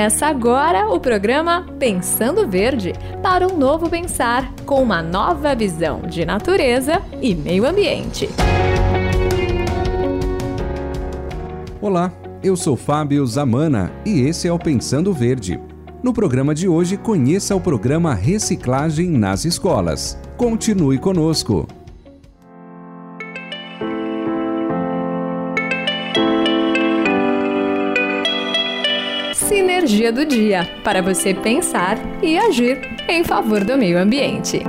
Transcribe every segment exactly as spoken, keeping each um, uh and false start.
Começa agora o programa Pensando Verde, para um novo pensar, com uma nova visão de natureza e meio ambiente. Olá, eu sou Fábio Zamana e esse é o Pensando Verde. No programa de hoje, conheça o programa Reciclagem nas Escolas. Continue conosco. Sinergia do dia, para você pensar e agir em favor do meio ambiente.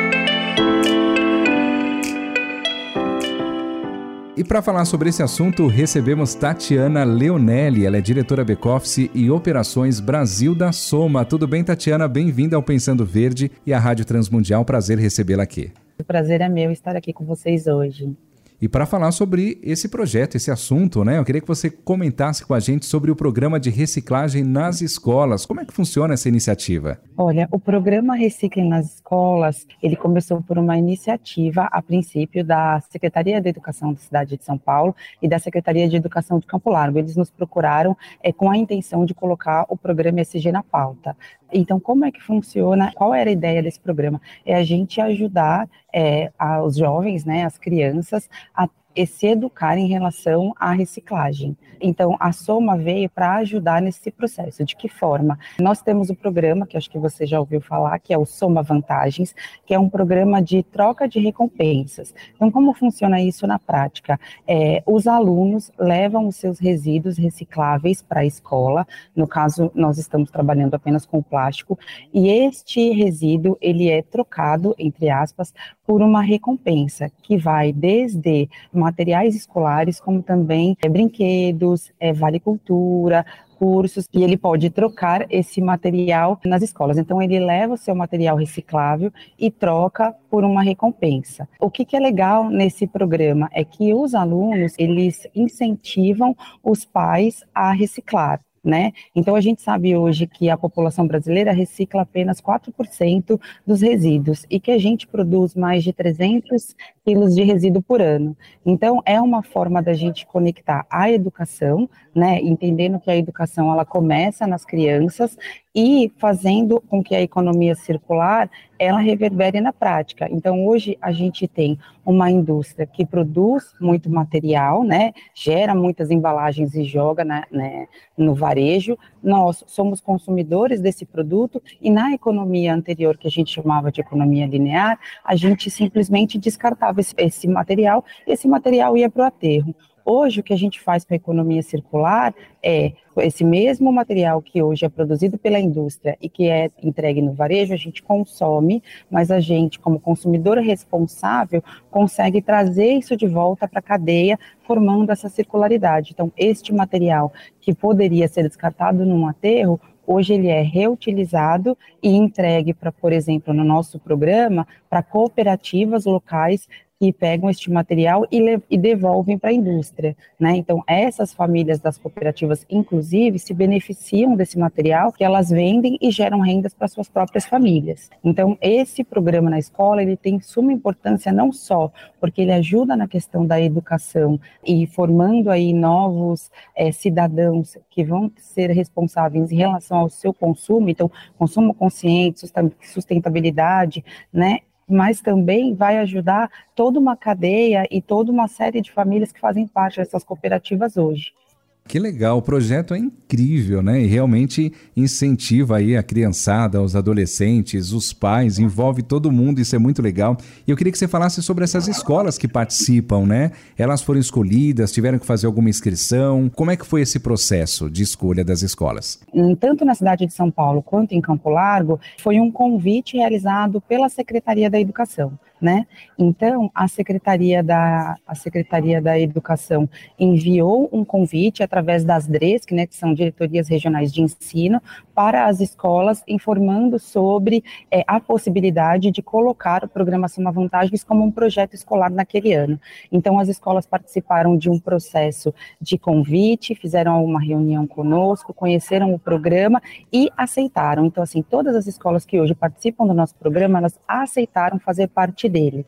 E para falar sobre esse assunto, recebemos Tatiana Leonelli. Ela é diretora back-office e operações Brasil da Soma. Tudo bem, Tatiana? Bem-vinda ao Pensando Verde e à Rádio Transmundial. Prazer recebê-la aqui. O prazer é meu estar aqui com vocês hoje. E para falar sobre esse projeto, esse assunto, né? Eu queria que você comentasse com a gente sobre o programa de reciclagem nas escolas. Como é que funciona essa iniciativa? Olha, o programa Reciclem nas Escolas, ele começou por uma iniciativa, a princípio, da Secretaria de Educação da cidade de São Paulo e da Secretaria de Educação de Campo Largo. Eles nos procuraram é, com a intenção de colocar o programa S G na pauta. Então, como é que funciona? Qual era a ideia desse programa? É a gente ajudar é, os jovens, né, as crianças, a se educar em relação à reciclagem. Então, a Soma veio para ajudar nesse processo. De que forma? Nós temos o programa, que acho que você já ouviu falar, que é o Soma Vantagens, que é um programa de troca de recompensas. Então, como funciona isso na prática? É, os alunos levam os seus resíduos recicláveis para a escola, no caso, nós estamos trabalhando apenas com plástico, e este resíduo, ele é trocado, entre aspas, por uma recompensa, que vai desde materiais escolares, como também é, brinquedos, é, vale cultura, cursos, e ele pode trocar esse material nas escolas. Então, ele leva o seu material reciclável e troca por uma recompensa. O que, que é legal nesse programa é que os alunos, eles incentivam os pais a reciclar. Né? Então, a gente sabe hoje que a população brasileira recicla apenas quatro por cento dos resíduos e que a gente produz mais de trezentos quilos de resíduo por ano. Então, é uma forma da gente conectar a educação, né? Entendendo que a educação ela começa nas crianças e fazendo com que a economia circular ela reverbere na prática. Então, hoje a gente tem uma indústria que produz muito material, né? Gera muitas embalagens e joga na, né, no varejo. Nós somos consumidores desse produto e na economia anterior, que a gente chamava de economia linear, a gente simplesmente descartava esse, esse material e esse material ia para o aterro. Hoje, o que a gente faz com a economia circular é esse mesmo material que hoje é produzido pela indústria e que é entregue no varejo, a gente consome, mas a gente, como consumidor responsável, consegue trazer isso de volta para a cadeia, formando essa circularidade. Então, este material que poderia ser descartado num aterro, hoje ele é reutilizado e entregue para, por exemplo, no nosso programa, para cooperativas locais que pegam este material e, le- e devolvem para a indústria, né? Então, essas famílias das cooperativas, inclusive, se beneficiam desse material que elas vendem e geram rendas para suas próprias famílias. Então, esse programa na escola, ele tem suma importância não só porque ele ajuda na questão da educação e formando aí novos é, cidadãos que vão ser responsáveis em relação ao seu consumo, então, consumo consciente, sustentabilidade, né? Mas também vai ajudar toda uma cadeia e toda uma série de famílias que fazem parte dessas cooperativas hoje. Que legal, o projeto é incrível, né? E realmente incentiva aí a criançada, os adolescentes, os pais, envolve todo mundo, isso é muito legal. E eu queria que você falasse sobre essas escolas que participam, né? Elas foram escolhidas, tiveram que fazer alguma inscrição. Como é que foi esse processo de escolha das escolas? Tanto na cidade de São Paulo quanto em Campo Largo, foi um convite realizado pela Secretaria da Educação. Né? Então, a Secretaria da, a Secretaria da Educação enviou um convite através das D R E S, que, né, que são Diretorias Regionais de Ensino, para as escolas, informando sobre é, a possibilidade de colocar o programa Soma Vantagens como um projeto escolar naquele ano. Então, as escolas participaram de um processo de convite, fizeram uma reunião conosco, conheceram o programa e aceitaram. Então, assim, todas as escolas que hoje participam do nosso programa, elas aceitaram fazer parte dele.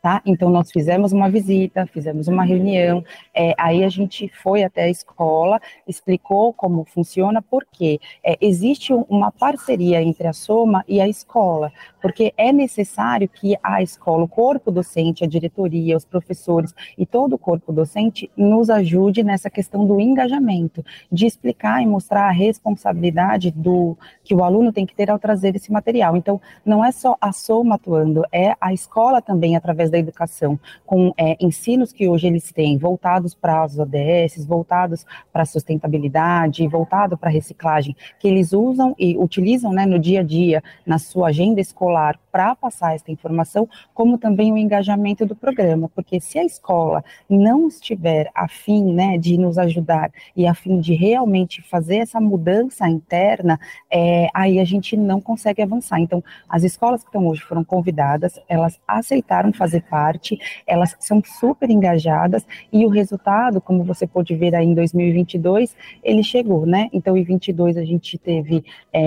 tá? Então, nós fizemos uma visita, fizemos uma reunião, é, aí a gente foi até a escola, explicou como funciona, porque é, existe uma parceria entre a Soma e a escola, porque é necessário que a escola, o corpo docente, a diretoria, os professores e todo o corpo docente nos ajude nessa questão do engajamento, de explicar e mostrar a responsabilidade do, que o aluno tem que ter ao trazer esse material. Então, não é só a Soma atuando, é a escola também, através da educação, com é, ensinos que hoje eles têm, voltados para as O D S, voltados para a sustentabilidade, voltado para a reciclagem, que eles usam e utilizam, né, no dia a dia, na sua agenda escolar, para passar essa informação, como também o engajamento do programa, porque se a escola não estiver a fim, né, de nos ajudar e a fim de realmente fazer essa mudança interna, é, aí a gente não consegue avançar. Então, as escolas que estão hoje foram convidadas, elas aceitaram fazer parte, elas são super engajadas, e o resultado, como você pôde ver aí em dois mil e vinte e dois, ele chegou, né? Então, em vinte e dois a gente teve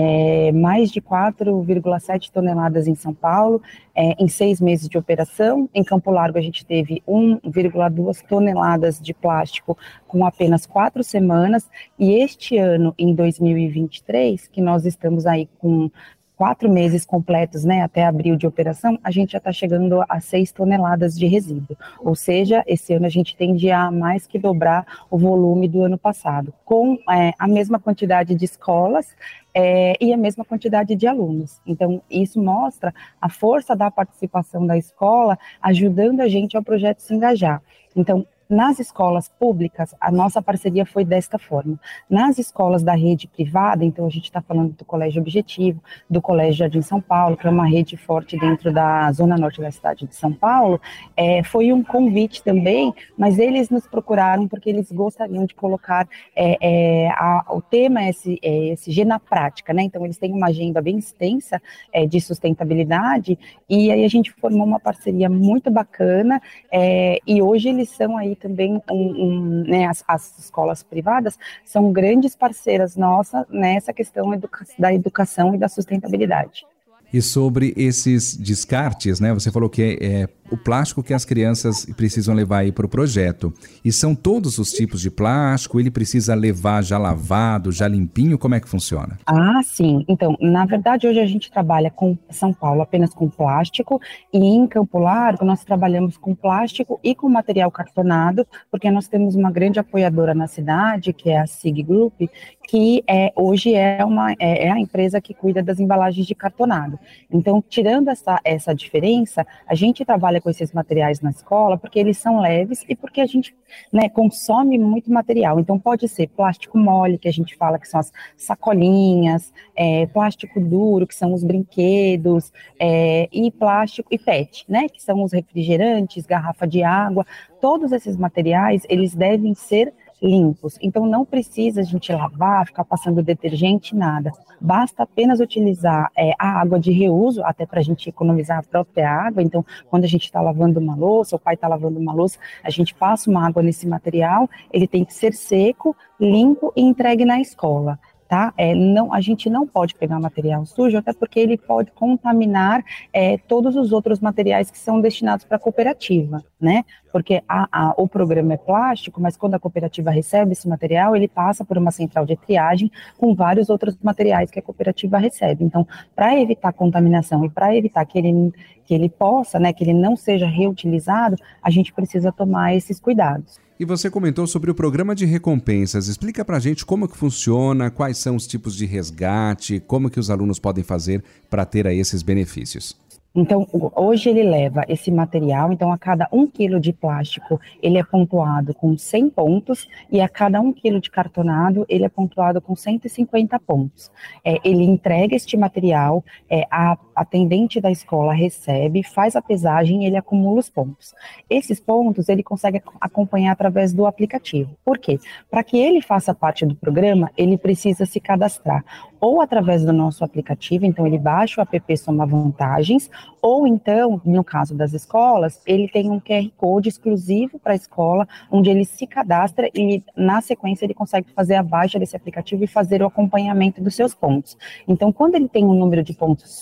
é, mais de quatro vírgula sete toneladas em São Paulo, é, em seis meses de operação. Em Campo Largo a gente teve um vírgula duas toneladas de plástico com apenas quatro semanas, e este ano, em dois mil e vinte e três, que nós estamos aí com quatro meses completos, né, até abril de operação, a gente já está chegando a seis toneladas de resíduo. Ou seja, esse ano a gente tende a mais que dobrar o volume do ano passado, com é, a mesma quantidade de escolas é, e a mesma quantidade de alunos. Então, isso mostra a força da participação da escola, ajudando a gente ao projeto se engajar. Então, nas escolas públicas, a nossa parceria foi desta forma. Nas escolas da rede privada, então a gente está falando do Colégio Objetivo, do Colégio Jardim São Paulo, que é uma rede forte dentro da zona norte da cidade de São Paulo, é, foi um convite também, mas eles nos procuraram porque eles gostariam de colocar é, é, a, o tema é esse, é, esse G na prática, né? Então eles têm uma agenda bem extensa é, de sustentabilidade, e aí a gente formou uma parceria muito bacana, é, e hoje eles são aí também, um, um, né, as, as escolas privadas são grandes parceiras nossas nessa questão educa- da educação e da sustentabilidade. E sobre esses descartes, né? Você falou que é, é o plástico que as crianças precisam levar aí para o projeto. E são todos os tipos de plástico? Ele precisa levar já lavado, já limpinho? Como é que funciona? Ah, sim. Então, na verdade, hoje a gente trabalha com São Paulo apenas com plástico, e em Campo Largo nós trabalhamos com plástico e com material cartonado, porque nós temos uma grande apoiadora na cidade, que é a Sig Group, que é, hoje é, uma, é, é a empresa que cuida das embalagens de cartonado. Então, tirando essa, essa diferença, a gente trabalha com esses materiais na escola porque eles são leves e porque a gente, né, consome muito material. Então, pode ser plástico mole, que a gente fala que são as sacolinhas, é, plástico duro, que são os brinquedos, é, e plástico e P E T, né, que são os refrigerantes, garrafa de água. Todos esses materiais, eles devem ser limpos. Então, não precisa a gente lavar, ficar passando detergente, nada. Basta apenas utilizar é, a água de reuso, até para a gente economizar a própria água. Então, quando a gente está lavando uma louça, o pai está lavando uma louça, a gente passa uma água nesse material, ele tem que ser seco, limpo e entregue na escola. Tá? É, não, a gente não pode pegar material sujo, até porque ele pode contaminar é, todos os outros materiais que são destinados para a cooperativa, né? Porque a, a, o programa é plástico, mas quando a cooperativa recebe esse material, ele passa por uma central de triagem com vários outros materiais que a cooperativa recebe. Então, para evitar contaminação e para evitar que ele, que ele possa, né, que ele não seja reutilizado, a gente precisa tomar esses cuidados. E você comentou sobre o programa de recompensas. Explica pra gente como que funciona, quais são os tipos de resgate, como que os alunos podem fazer para ter aí esses benefícios. Então, hoje ele leva esse material, então a cada um quilo de plástico ele é pontuado com cem pontos, e a cada um quilo de cartonado ele é pontuado com cento e cinquenta pontos. É, ele entrega este material, é, a atendente da escola recebe, faz a pesagem e ele acumula os pontos. Esses pontos ele consegue acompanhar através do aplicativo. Por quê? Para que ele faça parte do programa, ele precisa se cadastrar ou através do nosso aplicativo, então ele baixa o app Soma Vantagens, ou então, no caso das escolas, ele tem um Q R Code exclusivo para a escola, onde ele se cadastra e, na sequência, ele consegue fazer a baixa desse aplicativo e fazer o acompanhamento dos seus pontos. Então, quando ele tem um número de pontos suficiente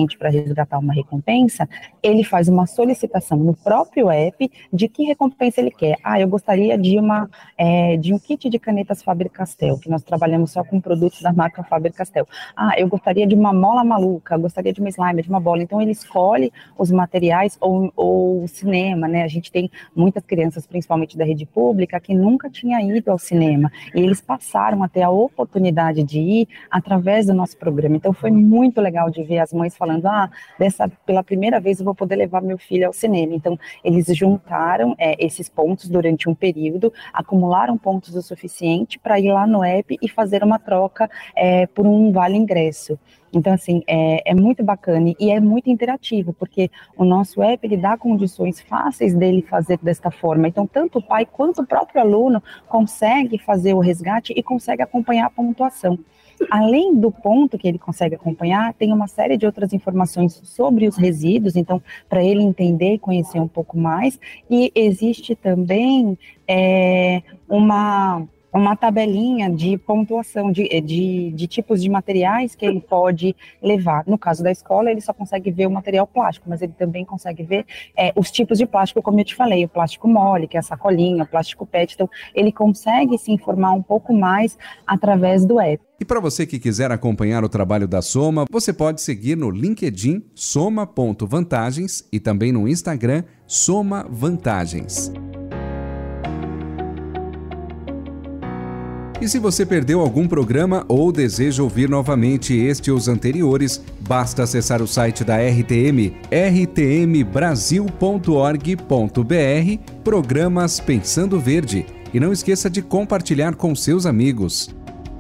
suficiente para resgatar uma recompensa, ele faz uma solicitação no próprio app de que recompensa ele quer. Ah, eu gostaria de, uma, é, de um kit de canetas Faber-Castell, que nós trabalhamos só com produtos da marca Faber-Castell. Ah, eu gostaria de uma mola maluca, eu gostaria de uma slime, de uma bola. Então, ele escolhe os materiais ou, ou o cinema, né? A gente tem muitas crianças, principalmente da rede pública, que nunca tinha ido ao cinema. E eles passaram a ter a oportunidade de ir através do nosso programa. Então, foi muito legal de ver as mães falando, ah, dessa, pela primeira vez eu vou poder levar meu filho ao cinema. Então, eles juntaram é, esses pontos durante um período, acumularam pontos o suficiente para ir lá no app e fazer uma troca é, por um vale ingresso. Então, assim, é, é muito bacana e é muito interativo, porque o nosso app, ele dá condições fáceis dele fazer desta forma. Então, tanto o pai quanto o próprio aluno consegue fazer o resgate e consegue acompanhar a pontuação. Além do ponto que ele consegue acompanhar, tem uma série de outras informações sobre os resíduos, então, para ele entender e conhecer um pouco mais. E existe também é, uma... uma tabelinha de pontuação, de, de, de tipos de materiais que ele pode levar. No caso da escola, ele só consegue ver o material plástico, mas ele também consegue ver é, os tipos de plástico, como eu te falei, o plástico mole, que é a sacolinha, o plástico pet, então ele consegue se informar um pouco mais através do app. E para você que quiser acompanhar o trabalho da Soma, você pode seguir no LinkedIn soma ponto vantagens e também no Instagram Soma Vantagens. E se você perdeu algum programa ou deseja ouvir novamente este ou os anteriores, basta acessar o site da R T M, r t m brasil ponto org ponto b r, Programas Pensando Verde. E não esqueça de compartilhar com seus amigos.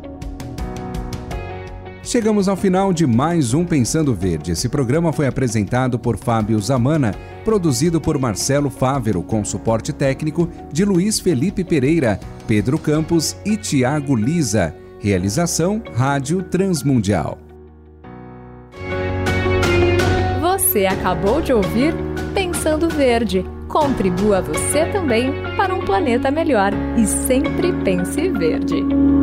Chegamos ao final de mais um Pensando Verde. Esse programa foi apresentado por Fábio Zamana, produzido por Marcelo Fávero, com suporte técnico de Luiz Felipe Pereira, Pedro Campos e Tiago Lisa. Realização Rádio Transmundial. Você acabou de ouvir Pensando Verde. Contribua você também para um planeta melhor e sempre pense verde.